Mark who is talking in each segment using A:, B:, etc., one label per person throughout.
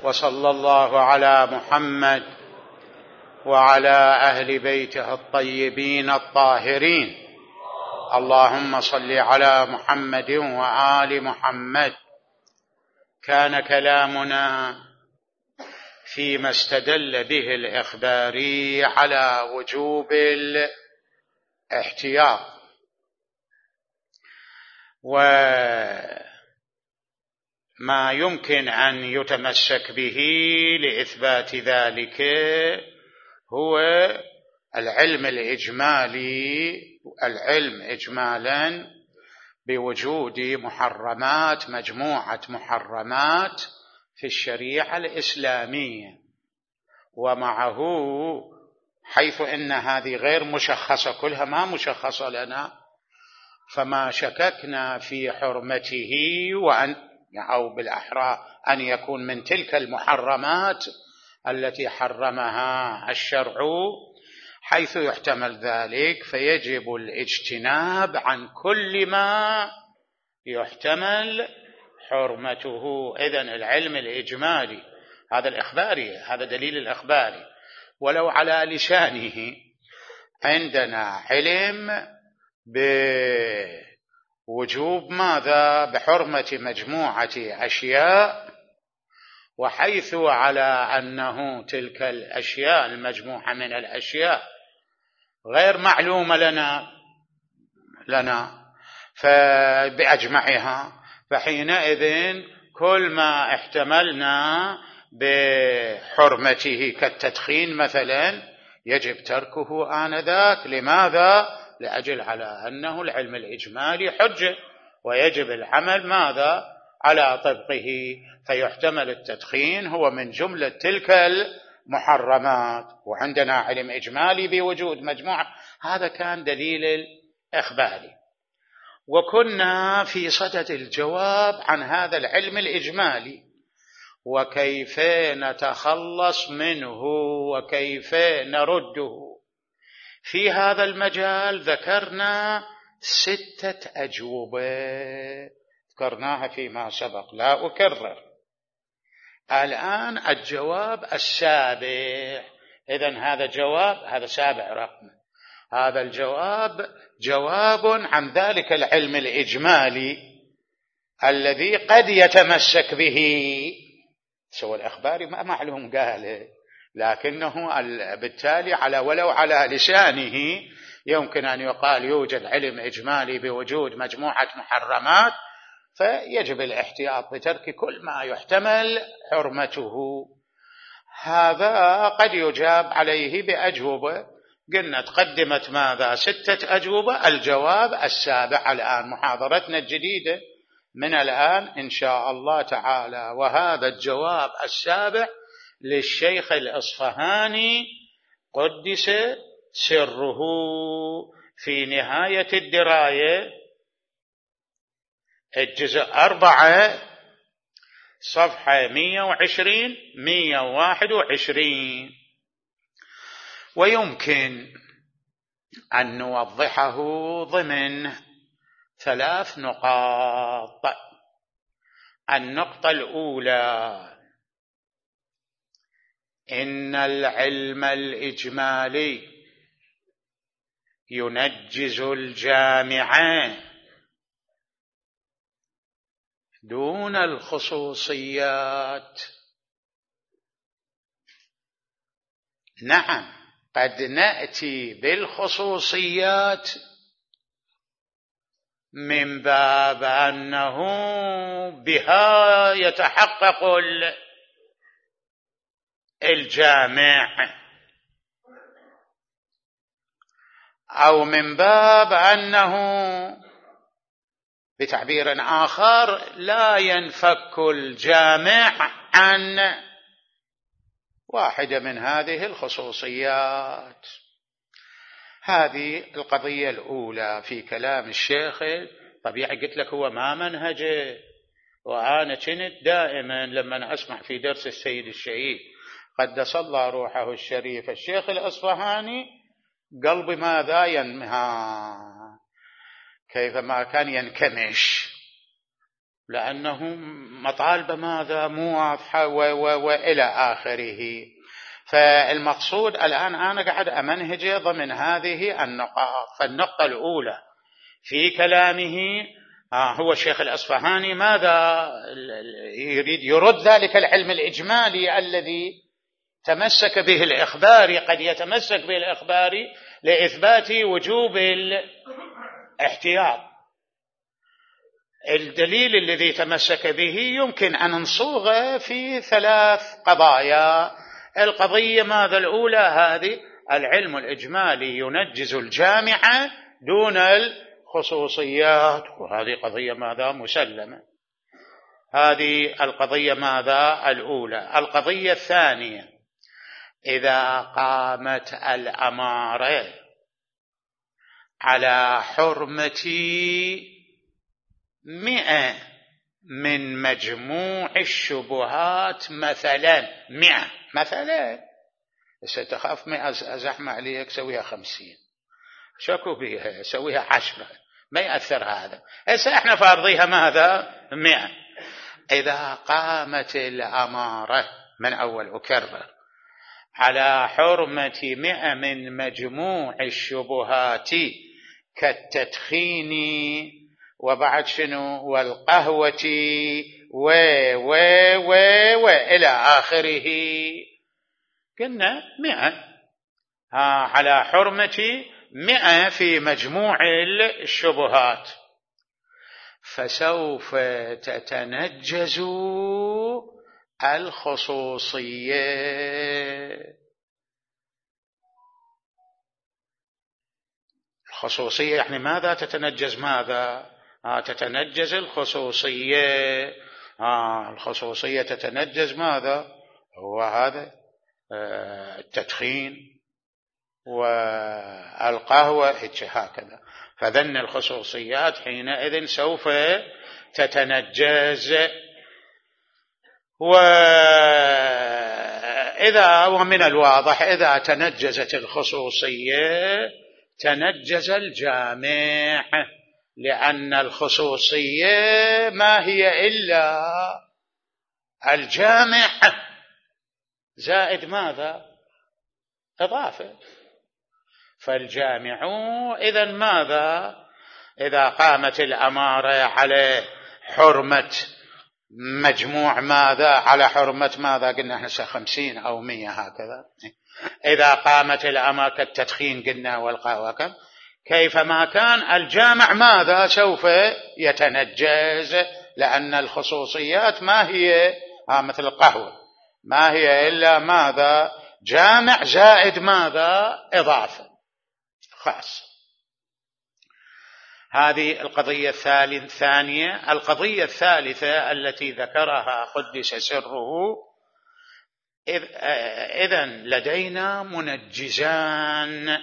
A: وصلى الله على محمد وعلى أهل بيته الطيبين الطاهرين. اللهم صل على محمد وآل محمد. كان كلامنا فيما استدل به الإخباري على وجوب الاحتياط، وما يمكن أن يتمسك به لإثبات ذلك هو العلم الإجمالي، العلم إجمالا بوجود محرمات، مجموعة محرمات في الشريعة الإسلامية، ومعه حيث إن هذه غير مشخصة، كلها ما مشخصة لنا، فما شككنا في حرمته أو بالأحرى أن يكون من تلك المحرمات التي حرمها الشرع، حيث يحتمل ذلك فيجب الاجتناب عن كل ما يحتمل حرمته. إذن العلم الإجمالي هذا الإخباري، هذا دليل الإخباري، ولو على لسانه عندنا علم بوجوب ماذا؟ بحرمة مجموعة أشياء، وحيث على أنه تلك الأشياء المجموعة من الأشياء غير معلومة لنا بأجمعها، فحينئذ كل ما احتملنا بحرمته كالتدخين مثلا يجب تركه آنذاك. لماذا؟ لأجل على أنه العلم الإجمالي حجة، ويجب العمل ماذا؟ على طبقه، فيحتمل التدخين هو من جملة تلك المحرمات، وعندنا علم إجمالي بوجود مجموعة. هذا كان دليل الإخباري، وكنا في صدد الجواب عن هذا العلم الإجمالي وكيف نتخلص منه وكيف نرده. في هذا المجال ذكرنا 6 أجوبة، ذكرناها فيما سبق، لا أكرر. الآن الجواب السابع. إذن هذا جواب، هذا سابع رقم، هذا الجواب جواب عن ذلك العلم الإجمالي الذي قد يتمسك به سوى الإخباري، ما معلوم قاله، لكنه بالتالي على ولو على لسانه يمكن أن يقال يوجد علم إجمالي بوجود مجموعة محرمات، فيجب الاحتياط بترك كل ما يحتمل حرمته. هذا قد يجاب عليه بأجوبة، قلنا تقدمت ماذا؟ 6 أجوبة. الجواب السابع الآن، محاضرتنا الجديدة من الآن إن شاء الله تعالى، وهذا الجواب السابع للشيخ الأصفهاني قدس سره في نهاية الدراية، الجزء 4 صفحة 120-121، ويمكن أن نوضحه ضمن 3 نقاط. النقطة الأولى: إن العلم الإجمالي ينجز الجامعة دون الخصوصيات. نعم، قد نأتي بالخصوصيات من باب أنه بها يتحقق الجامع، أو من باب أنه بتعبير آخر لا ينفك الجامع عن واحدة من هذه الخصوصيات. هذه القضية الأولى في كلام الشيخ. طبيعي قلت لك هو ما منهجه، وأنا كنت دائما لما أسمع في درس السيد الشهيد قدس الله روحه الشريف الشيخ الأصفهاني قلبي ماذا ينمها، كيفما كان ينكمش، لأنه مطالبة ماذا مو واضحة وإلى آخره. فالمقصود الآن أنا قاعد أمنهج ضمن هذه النقاط. فالنقطة الأولى في كلامه هو الشيخ الأصفهاني ماذا يريد؟ يرد ذلك العلم الإجمالي الذي تمسك به الإخباري، قد يتمسك به الإخباري لإثبات وجوب الاحتياط. الدليل الذي تمسك به يمكن أن نصوغه في 3 قضايا. القضية ماذا الأولى؟ هذه العلم الإجمالي ينجز الجامعة دون الخصوصيات، وهذه قضية ماذا مسلمة. هذه القضية ماذا الأولى. القضية الثانية: إذا قامت الأمارة على حرمة 100 من مجموع الشبهات، مثلا 100 مثلا، ستخاف 100 أزحمة عليك سويها 50، شكو بيها سويها 10، ما يأثر هذا. هسه احنا فارضيها ماذا 100. إذا قامت الأمارة، من أول أكرر، على حرمة 100 من مجموع الشبهات كالتدخين وبعد شنو والقهوة إلى آخره، قلنا 100 على حرمة 100 في مجموع الشبهات، فسوف تتنجز الخصوصية. الخصوصية يعني ماذا تتنجز؟ ماذا تتنجز الخصوصية. الخصوصية تتنجز ماذا؟ هو هذا التدخين والقهوة هكذا. فذن الخصوصيات حينئذ سوف تتنجز. ومن الواضح إذا تنجزت الخصوصية تنجز الجامع، لأن الخصوصية ما هي إلا الجامع زائد ماذا؟ إضافة. فالجامع إذن ماذا؟ إذا قامت الأمارة على حرمة مجموع ماذا؟ على حرمة ماذا؟ قلنا احنا 50 أو 100 هكذا. إذا قامت الأمارة كالتدخين قلنا والقهوة كيفما كان، الجامع ماذا؟ سوف يتنجز، لأن الخصوصيات ما هي مثل القهوة، ما هي إلا ماذا؟ جامع زائد ماذا؟ إضافة خاص. هذه القضية الثانية. القضية الثالثة التي ذكرها قدس سره: إذن لدينا منجزان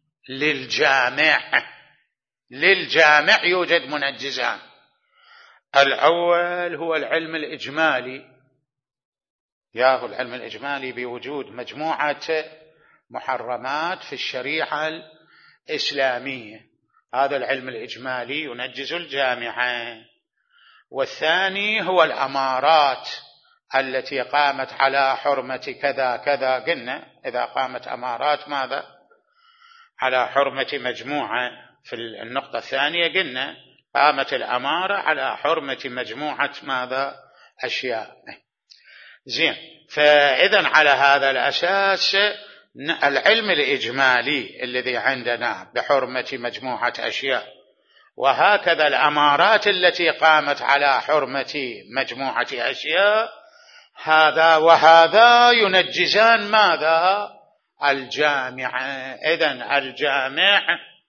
A: للجامع يوجد منجزان. الأول هو العلم الإجمالي، ياهو العلم الإجمالي بوجود مجموعة محرمات في الشريعة الإسلامية، هذا العلم الإجمالي ينجز الجامعة. والثاني هو الأمارات التي قامت على حرمة كذا كذا، قلنا إذا قامت أمارات ماذا؟ على حرمة مجموعة. في النقطة الثانية قلنا قامت الأمارة على حرمة مجموعة ماذا؟ أشياء. زين. فإذن على هذا الأساس العلم الإجمالي الذي عندنا بحرمة مجموعة أشياء، وهكذا الأمارات التي قامت على حرمة مجموعة أشياء، هذا وهذا ينجزان ماذا؟ الجامع. إذن الجامع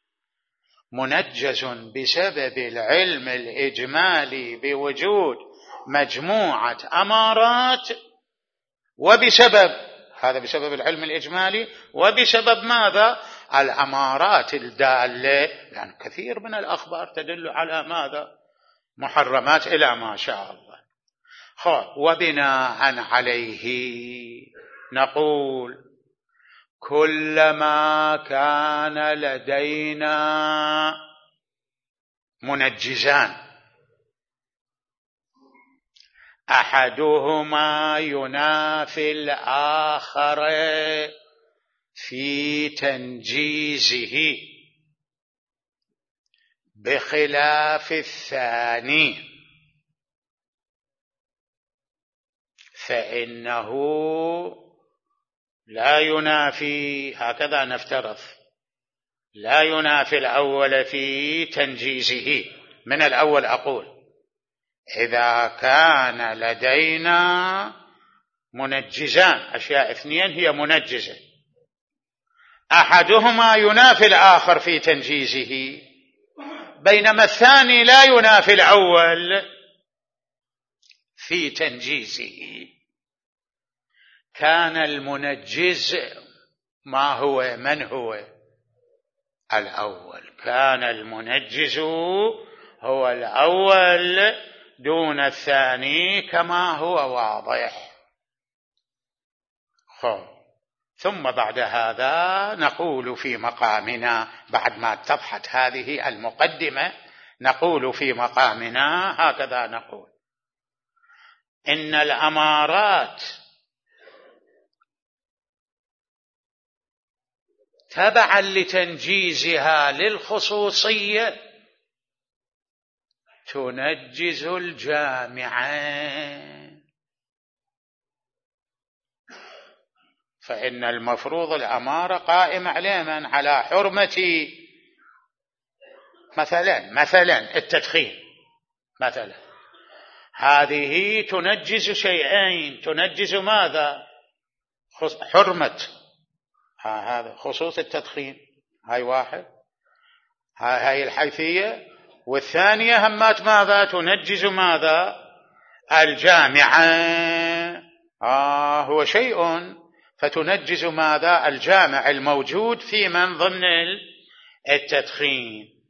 A: منجز بسبب العلم الإجمالي بوجود مجموعة أمارات، وبسبب هذا بسبب العلم الإجمالي، وبسبب ماذا؟ الأمارات الدالة، يعني كثير من الأخبار تدل على ماذا؟ محرمات إلى ما شاء الله. وبناء عليه نقول كلما كان لدينا منجزان أحدهما ينافي الآخر في تنجيزه بخلاف الثاني، فإنه لا ينافي، هكذا نفترض، لا ينافي الأول في تنجيزه. من الأول أقول إذا كان لدينا منجزان، أشياء اثنين هي منجزة، أحدهما ينافي الآخر في تنجيزه بينما الثاني لا ينافي الأول في تنجيزه، كان المنجز ما هو؟ من هو؟ الأول. كان المنجز هو الأول دون الثاني كما هو واضح. ثم بعد هذا نقول في مقامنا، بعد ما اتضحت هذه المقدمة، نقول في مقامنا هكذا نقول: إن الأمارات تبعا لتنجيزها للخصوصية تنجز الجامعة. فإن المفروض الأمارة قائمة على حرمة مثلا التدخين مثلا، هذه تنجز شيئين. تنجز ماذا؟ حرمة، هذا خصوص التدخين، هاي واحد، هاي الحيثية. والثانية همات ماذا؟ تنجز ماذا؟ الجامعة. هو شيء، فتنجز ماذا؟ الجامع الموجود في من ضمن التدخين.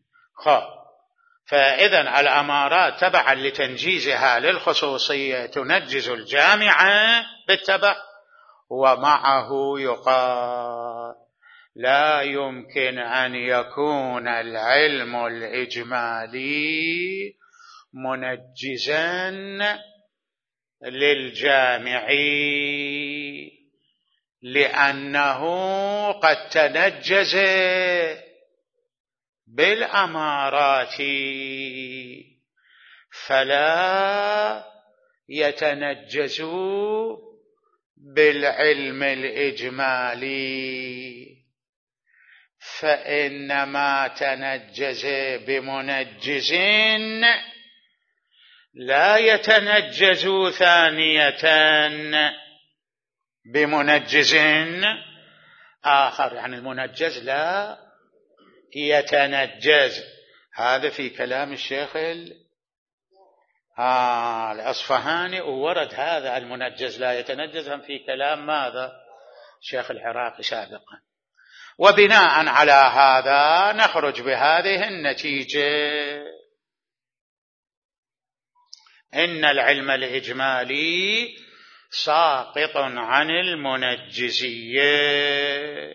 A: فإذن الأمارات تبعا لتنجيزها للخصوصية تنجز الجامعة بالتبع. ومعه يقال: لا يمكن أن يكون العلم الإجمالي منجزا للجامعي، لأنه قد تنجز بالأمارات فلا يتنجز بالعلم الإجمالي، فإنما تنجز بمنجز لا يتنجز ثانية بمنجز آخر، يعني المنجز لا يتنجز. هذا في كلام الشيخ الأصفهاني، وورد هذا المنجز لا يتنجز في كلام ماذا؟ الشيخ العراقي سابقا. وبناء على هذا نخرج بهذه النتيجة: إن العلم الإجمالي ساقط عن المنجزية،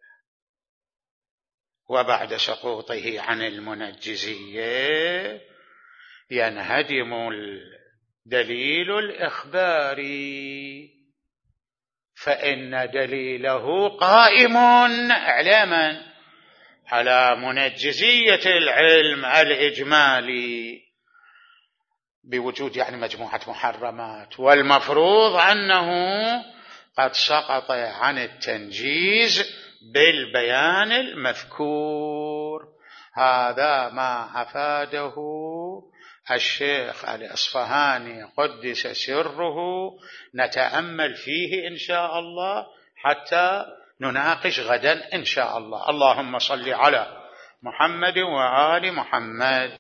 A: وبعد سقوطه عن المنجزية ينهدم الدليل الإخباري، فإن دليله قائم إعلاما على منجزية العلم الإجمالي بوجود يعني مجموعة محرمات، والمفروض أنه قد سقط عن التنجيز بالبيان المذكور. هذا ما أفاده الشيخ الأصفهاني قدس سره، نتأمل فيه إن شاء الله حتى نناقش غدا إن شاء الله. اللهم صل على محمد وآل محمد.